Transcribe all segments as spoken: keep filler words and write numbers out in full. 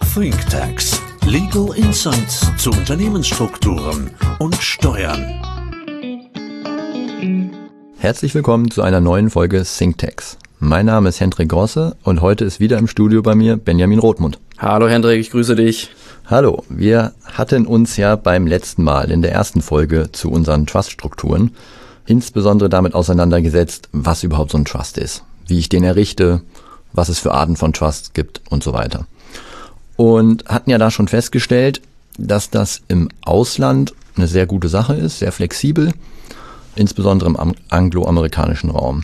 ThinkTax. Legal Insights zu Unternehmensstrukturen und Steuern. Herzlich willkommen zu einer neuen Folge ThinkTax. Mein Name ist Hendrik Grosse und heute ist wieder im Studio bei mir Benjamin Rothmund. Hallo Hendrik, ich grüße dich. Hallo, wir hatten uns ja beim letzten Mal in der ersten Folge zu unseren Trust-Strukturen insbesondere damit auseinandergesetzt, was überhaupt so ein Trust ist, wie ich den errichte, was es für Arten von Trusts gibt und so weiter. Und hatten ja da schon festgestellt, dass das im Ausland eine sehr gute Sache ist, sehr flexibel, insbesondere im angloamerikanischen Raum.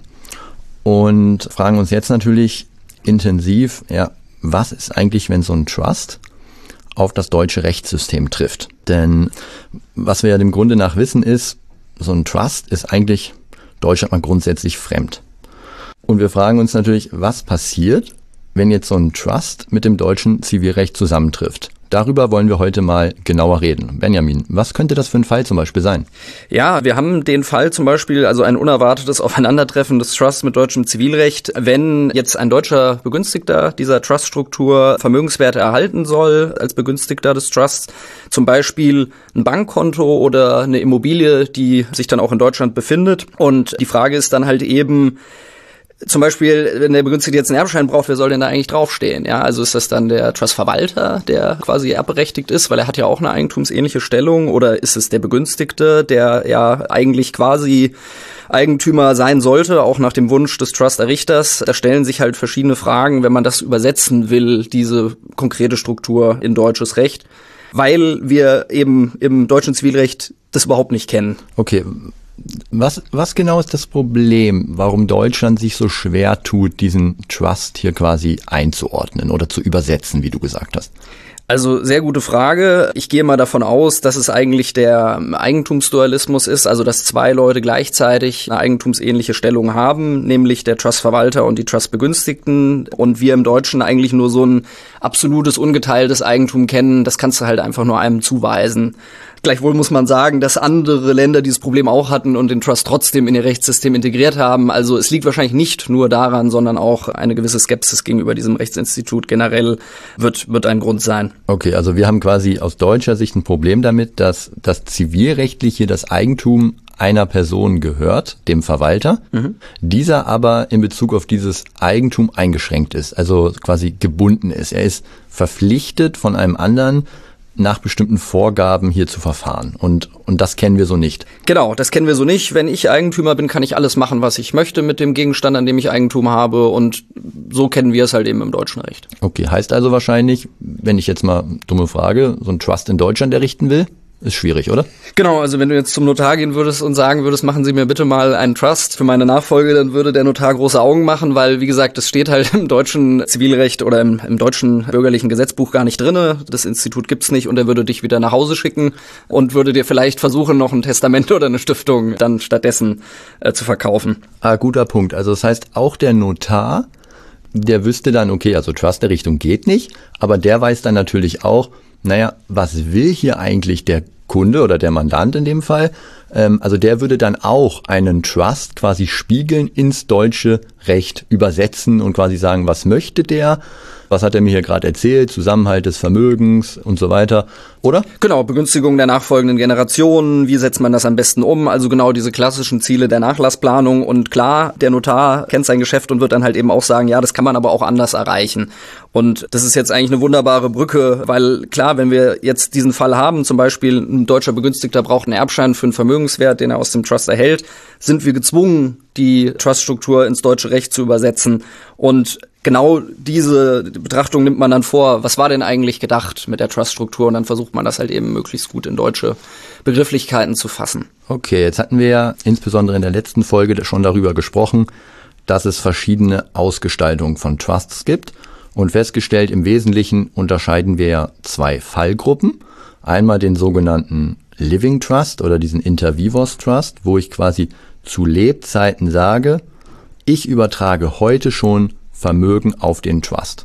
Und fragen uns jetzt natürlich intensiv, ja, was ist eigentlich, wenn so ein Trust auf das deutsche Rechtssystem trifft? Denn was wir ja dem Grunde nach wissen ist, so ein Trust ist eigentlich Deutschland mal grundsätzlich fremd. Und wir fragen uns natürlich, was passiert, wenn jetzt so ein Trust mit dem deutschen Zivilrecht zusammentrifft? Darüber wollen wir heute mal genauer reden. Benjamin, was könnte das für ein Fall zum Beispiel sein? Ja, wir haben den Fall zum Beispiel, also ein unerwartetes Aufeinandertreffen des Trusts mit deutschem Zivilrecht. Wenn jetzt ein deutscher Begünstigter dieser Truststruktur Vermögenswerte erhalten soll als Begünstigter des Trusts, zum Beispiel ein Bankkonto oder eine Immobilie, die sich dann auch in Deutschland befindet. Und die Frage ist dann halt eben, zum Beispiel, wenn der Begünstigte jetzt einen Erbschein braucht, wer soll denn da eigentlich draufstehen? Ja, also ist das dann der Trustverwalter, der quasi erbberechtigt ist, weil er hat ja auch eine eigentumsähnliche Stellung, oder ist es der Begünstigte, der ja eigentlich quasi Eigentümer sein sollte, auch nach dem Wunsch des Trust-Errichters? Da stellen sich halt verschiedene Fragen, wenn man das übersetzen will, diese konkrete Struktur in deutsches Recht, weil wir eben im deutschen Zivilrecht das überhaupt nicht kennen. Okay. Was, was genau ist das Problem, warum Deutschland sich so schwer tut, diesen Trust hier quasi einzuordnen oder zu übersetzen, wie du gesagt hast? Also sehr gute Frage. Ich gehe mal davon aus, dass es eigentlich der Eigentumsdualismus ist, also dass zwei Leute gleichzeitig eine eigentumsähnliche Stellung haben, nämlich der Trustverwalter und die Trustbegünstigten, und wir im Deutschen eigentlich nur so ein absolutes, ungeteiltes Eigentum kennen. Das kannst du halt einfach nur einem zuweisen. Gleichwohl muss man sagen, dass andere Länder dieses Problem auch hatten und den Trust trotzdem in ihr Rechtssystem integriert haben. Also es liegt wahrscheinlich nicht nur daran, sondern auch eine gewisse Skepsis gegenüber diesem Rechtsinstitut generell wird, wird ein Grund sein. Okay, also wir haben quasi aus deutscher Sicht ein Problem damit, dass das zivilrechtliche das Eigentum einer Person gehört, dem Verwalter, mhm. dieser aber in Bezug auf dieses Eigentum eingeschränkt ist, also quasi gebunden ist. Er ist verpflichtet von einem anderen, nach bestimmten Vorgaben hier zu verfahren. Und, und das kennen wir so nicht. Genau, das kennen wir so nicht. Wenn ich Eigentümer bin, kann ich alles machen, was ich möchte mit dem Gegenstand, an dem ich Eigentum habe. Und so kennen wir es halt eben im deutschen Recht. Okay, heißt also wahrscheinlich, wenn ich jetzt mal dumme Frage, so ein Trust in Deutschland errichten will, ist schwierig, oder? Genau, also wenn du jetzt zum Notar gehen würdest und sagen würdest, machen Sie mir bitte mal einen Trust für meine Nachfolge, dann würde der Notar große Augen machen, weil, wie gesagt, das steht halt im deutschen Zivilrecht oder im, im deutschen bürgerlichen Gesetzbuch gar nicht drinne. Das Institut gibt's nicht, und er würde dich wieder nach Hause schicken und würde dir vielleicht versuchen, noch ein Testament oder eine Stiftung dann stattdessen äh, zu verkaufen. Ah, guter Punkt. Also das heißt, auch der Notar, der wüsste dann, okay, also Trust-Errichtung geht nicht, aber der weiß dann natürlich auch, naja, was will hier eigentlich der Kunde oder der Mandant in dem Fall? Ähm, also der würde dann auch einen Trust quasi spiegeln, ins deutsche Recht übersetzen und quasi sagen, was möchte der? Was hat er mir hier gerade erzählt? Zusammenhalt des Vermögens und so weiter, oder? Genau, Begünstigung der nachfolgenden Generationen, wie setzt man das am besten um? Also genau diese klassischen Ziele der Nachlassplanung. Und klar, der Notar kennt sein Geschäft und wird dann halt eben auch sagen, ja, das kann man aber auch anders erreichen. Und das ist jetzt eigentlich eine wunderbare Brücke, weil klar, wenn wir jetzt diesen Fall haben, zum Beispiel ein deutscher Begünstigter braucht einen Erbschein für einen Vermögenswert, den er aus dem Trust erhält, sind wir gezwungen, die Truststruktur ins deutsche Recht zu übersetzen. Und genau diese Betrachtung nimmt man dann vor, was war denn eigentlich gedacht mit der Truststruktur, und dann versucht man das halt eben möglichst gut in deutsche Begrifflichkeiten zu fassen. Okay, jetzt hatten wir ja insbesondere in der letzten Folge schon darüber gesprochen, dass es verschiedene Ausgestaltungen von Trusts gibt, und festgestellt, im Wesentlichen unterscheiden wir ja zwei Fallgruppen. Einmal den sogenannten Living Trust oder diesen Inter vivos Trust, wo ich quasi zu Lebzeiten sage, ich übertrage heute schon Vermögen auf den Trust.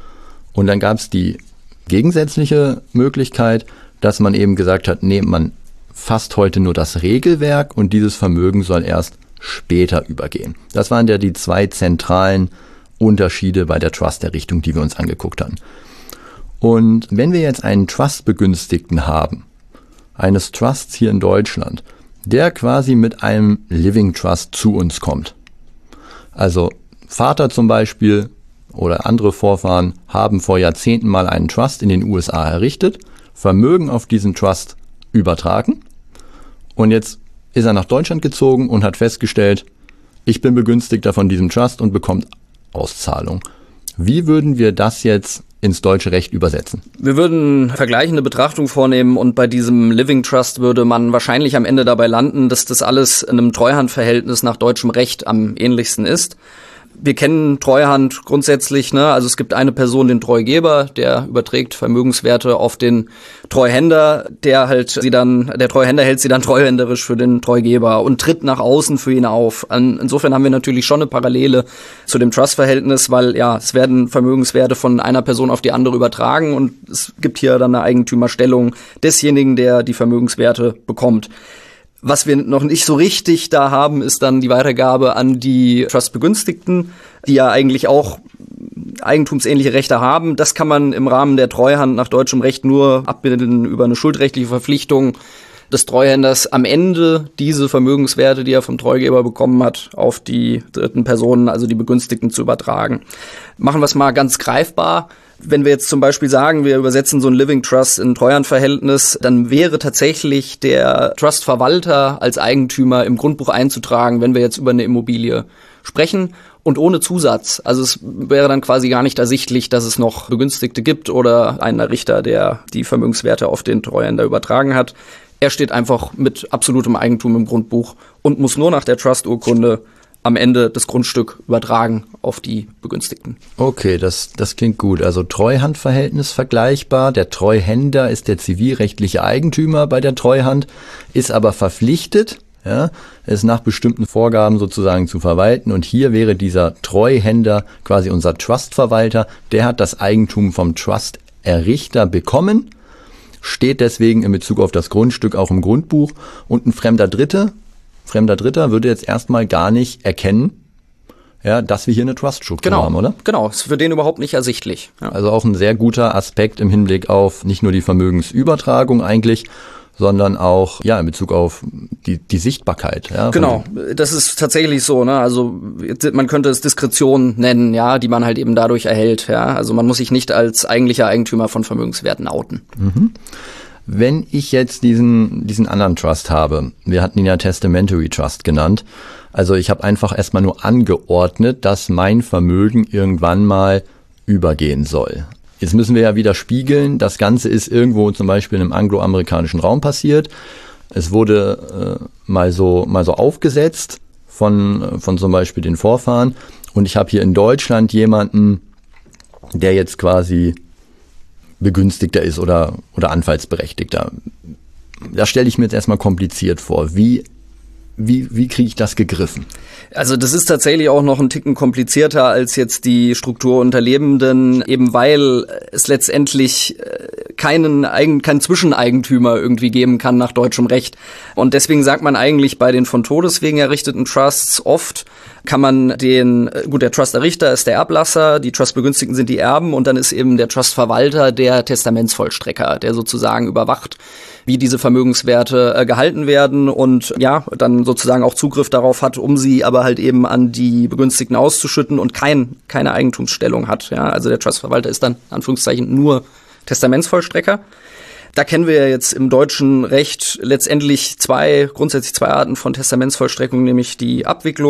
Und dann gab es die gegensätzliche Möglichkeit, dass man eben gesagt hat, nee, man fasst heute nur das Regelwerk und dieses Vermögen soll erst später übergehen. Das waren ja die zwei zentralen Unterschiede bei der Trust-Errichtung, die wir uns angeguckt haben. Und wenn wir jetzt einen Trust-Begünstigten haben, eines Trusts hier in Deutschland, der quasi mit einem Living Trust zu uns kommt. Also Vater zum Beispiel oder andere Vorfahren haben vor Jahrzehnten mal einen Trust in den U S A errichtet, Vermögen auf diesen Trust übertragen und jetzt ist er nach Deutschland gezogen und hat festgestellt, ich bin Begünstigter von diesem Trust und bekommt Auszahlung. Wie würden wir das jetzt ins deutsche Recht übersetzen? Wir würden vergleichende Betrachtung vornehmen und bei diesem Living Trust würde man wahrscheinlich am Ende dabei landen, dass das alles in einem Treuhandverhältnis nach deutschem Recht am ähnlichsten ist. Wir kennen Treuhand grundsätzlich, ne? Also es gibt eine Person, den Treugeber, der überträgt Vermögenswerte auf den Treuhänder, der halt sie dann, der Treuhänder hält sie dann treuhänderisch für den Treugeber und tritt nach außen für ihn auf. Insofern haben wir natürlich schon eine Parallele zu dem Trust-Verhältnis, weil ja, es werden Vermögenswerte von einer Person auf die andere übertragen und es gibt hier dann eine Eigentümerstellung desjenigen, der die Vermögenswerte bekommt. Was wir noch nicht so richtig da haben, ist dann die Weitergabe an die Trust-Begünstigten, die ja eigentlich auch eigentumsähnliche Rechte haben. Das kann man im Rahmen der Treuhand nach deutschem Recht nur abbilden über eine schuldrechtliche Verpflichtung des Treuhänders, am Ende diese Vermögenswerte, die er vom Treugeber bekommen hat, auf die dritten Personen, also die Begünstigten, zu übertragen. Machen wir es mal ganz greifbar. Wenn wir jetzt zum Beispiel sagen, wir übersetzen so ein Living Trust in ein Treuhandverhältnis, dann wäre tatsächlich der Trustverwalter als Eigentümer im Grundbuch einzutragen, wenn wir jetzt über eine Immobilie sprechen und ohne Zusatz. Also es wäre dann quasi gar nicht ersichtlich, dass es noch Begünstigte gibt oder einen Richter, der die Vermögenswerte auf den Treuhänder übertragen hat. Er steht einfach mit absolutem Eigentum im Grundbuch und muss nur nach der Trust-Urkunde am Ende das Grundstück übertragen auf die Begünstigten. Okay, das, das klingt gut. Also Treuhandverhältnis vergleichbar. Der Treuhänder ist der zivilrechtliche Eigentümer bei der Treuhand, ist aber verpflichtet, ja, es nach bestimmten Vorgaben sozusagen zu verwalten. Und hier wäre dieser Treuhänder quasi unser Trustverwalter. Der hat das Eigentum vom Trust-Errichter bekommen, steht deswegen in Bezug auf das Grundstück auch im Grundbuch. Und ein fremder Dritte, Fremder Dritter würde jetzt erstmal gar nicht erkennen, ja, dass wir hier eine Trust-Struktur genau, haben, oder? Genau, ist für den überhaupt nicht ersichtlich. Ja. Also auch ein sehr guter Aspekt im Hinblick auf nicht nur die Vermögensübertragung eigentlich, sondern auch ja in Bezug auf die, die Sichtbarkeit. Ja, genau, das ist tatsächlich so. Ne? Also man könnte es Diskretion nennen, ja, die man halt eben dadurch erhält. Ja? Also man muss sich nicht als eigentlicher Eigentümer von Vermögenswerten outen. Mhm. Wenn ich jetzt diesen diesen anderen Trust habe, wir hatten ihn ja Testamentary Trust genannt, also ich habe einfach erstmal nur angeordnet, dass mein Vermögen irgendwann mal übergehen soll. Jetzt müssen wir ja wieder spiegeln, das Ganze ist irgendwo zum Beispiel im angloamerikanischen Raum passiert. Es wurde äh, mal so mal so aufgesetzt von von zum Beispiel den Vorfahren und ich habe hier in Deutschland jemanden, der jetzt quasi Begünstigter ist oder, oder Anfallsberechtigter. Das stelle ich mir jetzt erstmal kompliziert vor. Wie, wie, wie kriege ich das gegriffen? Also das ist tatsächlich auch noch ein Ticken komplizierter als jetzt die Struktur unter Lebenden, eben weil es letztendlich keinen, keinen Zwischeneigentümer irgendwie geben kann nach deutschem Recht. Und deswegen sagt man eigentlich bei den von Todeswegen errichteten Trusts oft, kann man den, gut, der Trust-Errichter ist der Erblasser, die Trust-Begünstigten sind die Erben und dann ist eben der Trust-Verwalter der Testamentsvollstrecker, der sozusagen überwacht, wie diese Vermögenswerte äh, gehalten werden und ja, dann sozusagen auch Zugriff darauf hat, um sie aber halt eben an die Begünstigten auszuschütten und kein, keine Eigentumsstellung hat. Ja, also der Trust-Verwalter ist dann, in Anführungszeichen, nur Testamentsvollstrecker. Da kennen wir ja jetzt im deutschen Recht letztendlich zwei, grundsätzlich zwei Arten von Testamentsvollstreckung, nämlich die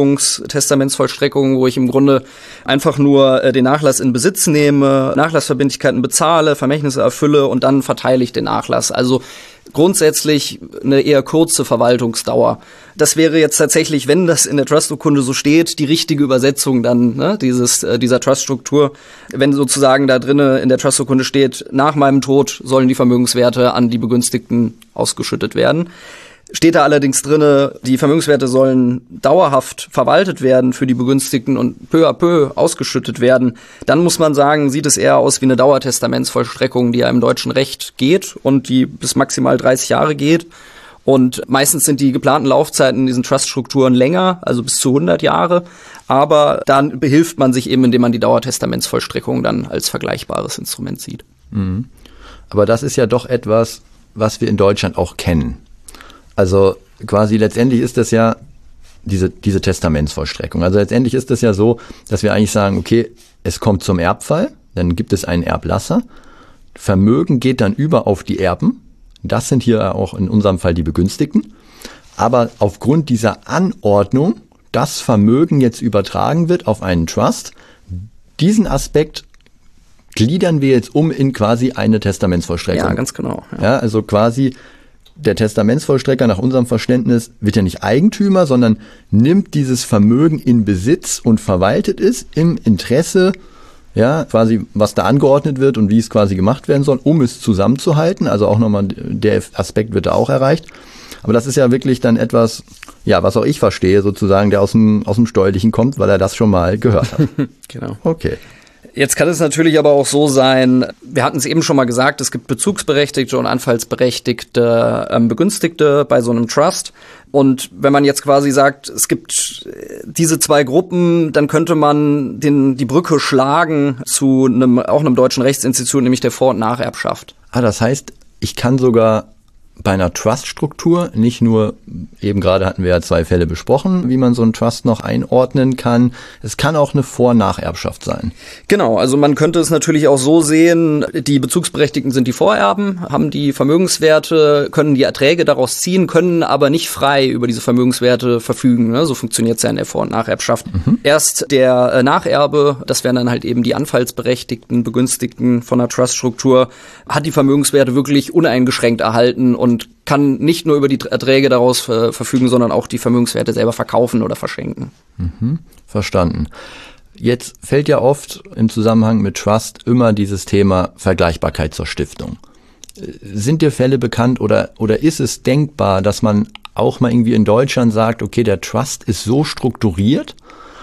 Abwicklungstestamentsvollstreckung, wo ich im Grunde einfach nur äh, den Nachlass in Besitz nehme, Nachlassverbindlichkeiten bezahle, Vermächtnisse erfülle und dann verteile ich den Nachlass. Also grundsätzlich eine eher kurze Verwaltungsdauer. Das wäre jetzt tatsächlich, wenn das in der Trust-Urkunde so steht, die richtige Übersetzung dann, ne, dieses, äh, dieser Trust-Struktur. Wenn sozusagen da drinnen in der Trust-Urkunde steht, nach meinem Tod sollen die Vermögenswerte an die Begünstigten ausgeschüttet werden. Steht da allerdings drinne, die Vermögenswerte sollen dauerhaft verwaltet werden für die Begünstigten und peu à peu ausgeschüttet werden, dann muss man sagen, sieht es eher aus wie eine Dauertestamentsvollstreckung, die ja im deutschen Recht geht und die bis maximal dreißig Jahre geht. Und meistens sind die geplanten Laufzeiten in diesen Trust-Strukturen länger, also bis zu hundert Jahre. Aber dann behilft man sich eben, indem man die Dauertestamentsvollstreckung dann als vergleichbares Instrument sieht. Mhm. Aber das ist ja doch etwas, was wir in Deutschland auch kennen. Also quasi letztendlich ist das ja diese, diese Testamentsvollstreckung. Also letztendlich ist das ja so, dass wir eigentlich sagen, okay, es kommt zum Erbfall, dann gibt es einen Erblasser, Vermögen geht dann über auf die Erben, das sind hier auch in unserem Fall die Begünstigten, aber aufgrund dieser Anordnung, dass Vermögen jetzt übertragen wird auf einen Trust, diesen Aspekt gliedern wir jetzt um in quasi eine Testamentsvollstreckung. Ja, ganz genau. Ja. Ja, also quasi der Testamentsvollstrecker nach unserem Verständnis wird ja nicht Eigentümer, sondern nimmt dieses Vermögen in Besitz und verwaltet es im Interesse, ja, quasi was da angeordnet wird und wie es quasi gemacht werden soll, um es zusammenzuhalten. Also auch nochmal der Aspekt wird da auch erreicht. Aber das ist ja wirklich dann etwas, ja, was auch ich verstehe sozusagen, der aus dem, aus dem Steuerlichen kommt, weil er das schon mal gehört hat. Genau. Okay. Jetzt kann es natürlich aber auch so sein, wir hatten es eben schon mal gesagt, es gibt bezugsberechtigte und anfallsberechtigte ähm, Begünstigte bei so einem Trust. Und wenn man jetzt quasi sagt, es gibt diese zwei Gruppen, dann könnte man den, die Brücke schlagen zu einem, auch einem deutschen Rechtsinstitut, nämlich der Vor- und Nacherbschaft. Ah, das heißt, ich kann sogar bei einer Trust-Struktur nicht nur, eben gerade hatten wir ja zwei Fälle besprochen, wie man so einen Trust noch einordnen kann. Es kann auch eine Vor- und Nacherbschaft sein. Genau, also man könnte es natürlich auch so sehen, die Bezugsberechtigten sind die Vorerben, haben die Vermögenswerte, können die Erträge daraus ziehen, können aber nicht frei über diese Vermögenswerte verfügen. Ne? So funktioniert es ja in der Vor- und Nacherbschaft. Mhm. Erst der äh, Nacherbe, das wären dann halt eben die Anfallsberechtigten, Begünstigten von der Trust-Struktur, hat die Vermögenswerte wirklich uneingeschränkt erhalten und kann nicht nur über die Erträge daraus äh, verfügen, sondern auch die Vermögenswerte selber verkaufen oder verschenken. Mhm, verstanden. Jetzt fällt ja oft im Zusammenhang mit Trust immer dieses Thema Vergleichbarkeit zur Stiftung. Sind dir Fälle bekannt oder, oder ist es denkbar, dass man auch mal irgendwie in Deutschland sagt, okay, der Trust ist so strukturiert,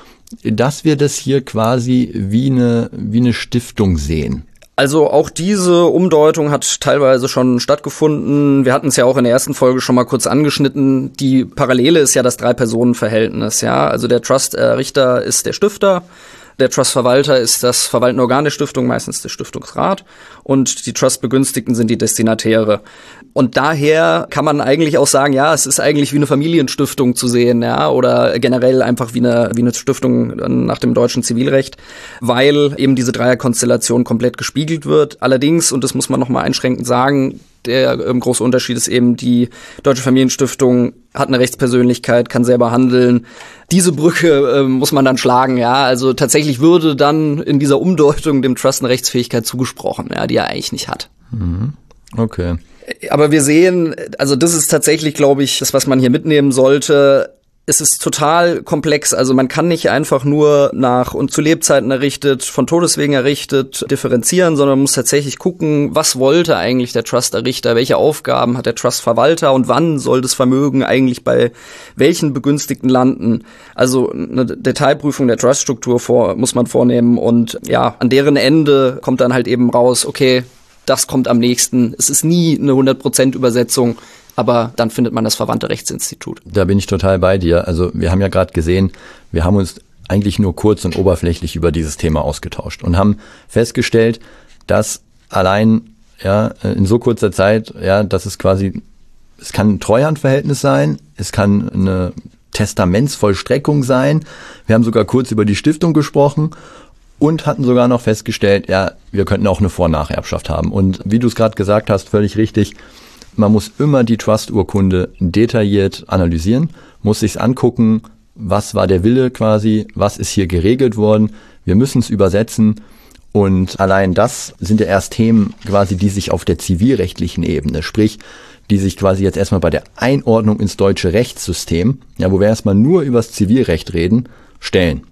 dass wir das hier quasi wie eine, wie eine Stiftung sehen? Also auch diese Umdeutung hat teilweise schon stattgefunden. Wir hatten es ja auch in der ersten Folge schon mal kurz angeschnitten. Die Parallele ist ja das Drei-Personen-Verhältnis. Ja, also der Trust-Richter ist der Stifter. Der Trustverwalter ist das verwaltende Organ der Stiftung, meistens der Stiftungsrat. Und die Trustbegünstigten sind die Destinatäre. Und daher kann man eigentlich auch sagen, ja, es ist eigentlich wie eine Familienstiftung zu sehen, ja, oder generell einfach wie eine, wie eine Stiftung nach dem deutschen Zivilrecht, weil eben diese Dreierkonstellation komplett gespiegelt wird. Allerdings, und das muss man nochmal einschränkend sagen, der ähm, große Unterschied ist eben, die Deutsche Familienstiftung hat eine Rechtspersönlichkeit, kann selber handeln. Diese Brücke äh, muss man dann schlagen, ja. Also tatsächlich würde dann in dieser Umdeutung dem Trust eine Rechtsfähigkeit zugesprochen, ja, die er eigentlich nicht hat. Mhm. Okay. Aber wir sehen, also das ist tatsächlich, glaube ich, das, was man hier mitnehmen sollte. Es ist total komplex, also man kann nicht einfach nur nach und zu Lebzeiten errichtet, von Todeswegen errichtet, differenzieren, sondern man muss tatsächlich gucken, was wollte eigentlich der Trust-Errichter, welche Aufgaben hat der Trust-Verwalter und wann soll das Vermögen eigentlich bei welchen Begünstigten landen. Also eine Detailprüfung der Trust-Struktur vor, muss man vornehmen und ja, an deren Ende kommt dann halt eben raus, okay, das kommt am nächsten. Es ist nie eine hundert Prozent Übersetzung. Aber dann findet man das verwandte Rechtsinstitut. Da bin ich total bei dir. Also wir haben ja gerade gesehen, wir haben uns eigentlich nur kurz und oberflächlich über dieses Thema ausgetauscht und haben festgestellt, dass allein ja in so kurzer Zeit, ja, dass es quasi, es kann ein Treuhandverhältnis sein, es kann eine Testamentsvollstreckung sein. Wir haben sogar kurz über die Stiftung gesprochen und hatten sogar noch festgestellt, ja, wir könnten auch eine Vor- und Nacherbschaft haben. Und wie du es gerade gesagt hast, völlig richtig, man muss immer die Trust-Urkunde detailliert analysieren, muss sich's angucken, was war der Wille quasi, was ist hier geregelt worden. Wir müssen es übersetzen und allein das sind ja erst Themen quasi, die sich auf der zivilrechtlichen Ebene, sprich, die sich quasi jetzt erstmal bei der Einordnung ins deutsche Rechtssystem, ja, wo wir erstmal nur übers Zivilrecht reden, stellen.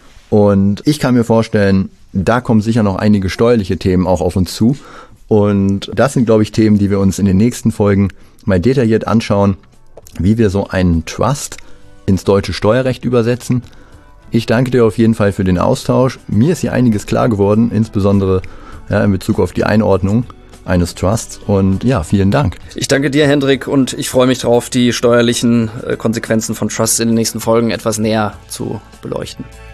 Und ich kann mir vorstellen, da kommen sicher noch einige steuerliche Themen auch auf uns zu. Und das sind, glaube ich, Themen, die wir uns in den nächsten Folgen mal detailliert anschauen, wie wir so einen Trust ins deutsche Steuerrecht übersetzen. Ich danke dir auf jeden Fall für den Austausch. Mir ist hier einiges klar geworden, insbesondere ja, in Bezug auf die Einordnung eines Trusts. Und ja, vielen Dank. Ich danke dir, Hendrik, und ich freue mich darauf, die steuerlichen Konsequenzen von Trusts in den nächsten Folgen etwas näher zu beleuchten.